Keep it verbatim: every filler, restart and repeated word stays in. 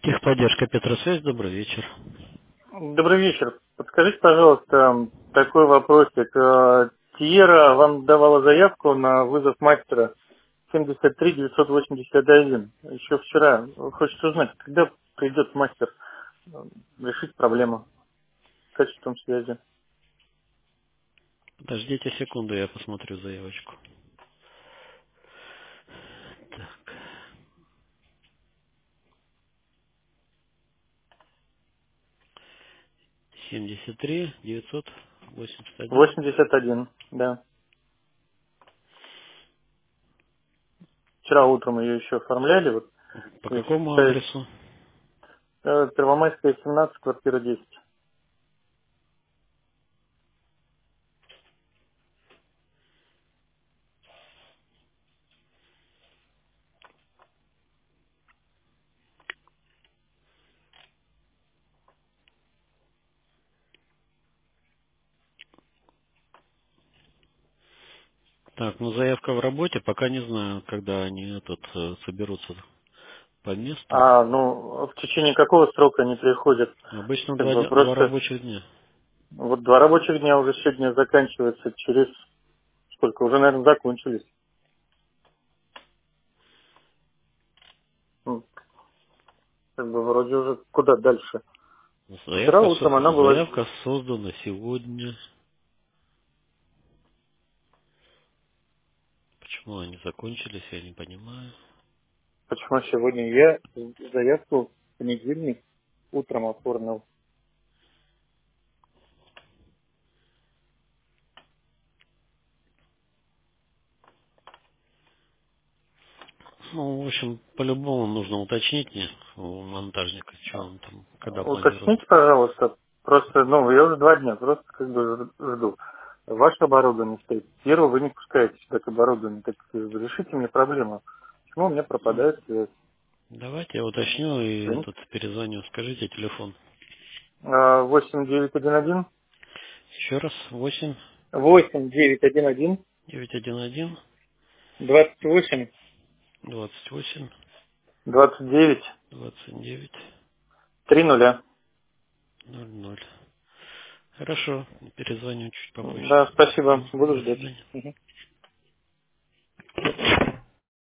Техподдержка Петросвязь, добрый вечер. Добрый вечер. Подскажите, пожалуйста, такой вопросик. Э, Тиера вам давала заявку на вызов мастера семьдесят три девятьсот восемьдесят один. Еще вчера. Хочется узнать, когда придет мастер э, решить проблему с качеством связи. Подождите секунду, я посмотрю заявочку. семьдесят три девятьсот восемьдесят один. восемьдесят один, да. Вчера утром ее еще оформляли. Вот, По то есть, какому то есть, адресу? э, Первомайская, семнадцать, квартира десять. Так, ну заявка в работе, пока не знаю, когда они этот э, соберутся по месту. А, ну, в течение какого срока они приходят? Обычно Как два, бы дня- два просто рабочих дня. вот два рабочих дня уже сегодня заканчиваются. Через сколько? Уже, наверное, закончились. Ну, как бы вроде уже куда дальше. Вчера Заявка, утром она со- была... заявка создана сегодня. Почему они закончились, я не понимаю. Почему сегодня я заявку в понедельник утром оформил? Ну, в общем, по-любому нужно уточнить мне у монтажника, что он там, когда планирует. Уточните, пожалуйста. Просто, ну, я уже два дня просто как бы жду. Ваше оборудование стоит. Первого вы не пускаете сюда к оборудованию. Так э, решите мне проблему. Почему у меня пропадает связь? Давайте я уточню и Извините. этот перезвоню. Скажите телефон. А, восемь девять один один Еще раз. Восемь восемь девять один один девять один один двадцать восемь двадцать восемь двадцать девять двадцать девять три нуля. ноль ноль. Хорошо. Перезвоню чуть попозже. Да, спасибо. Мгм. Буду До ждать. свидания. Мгм.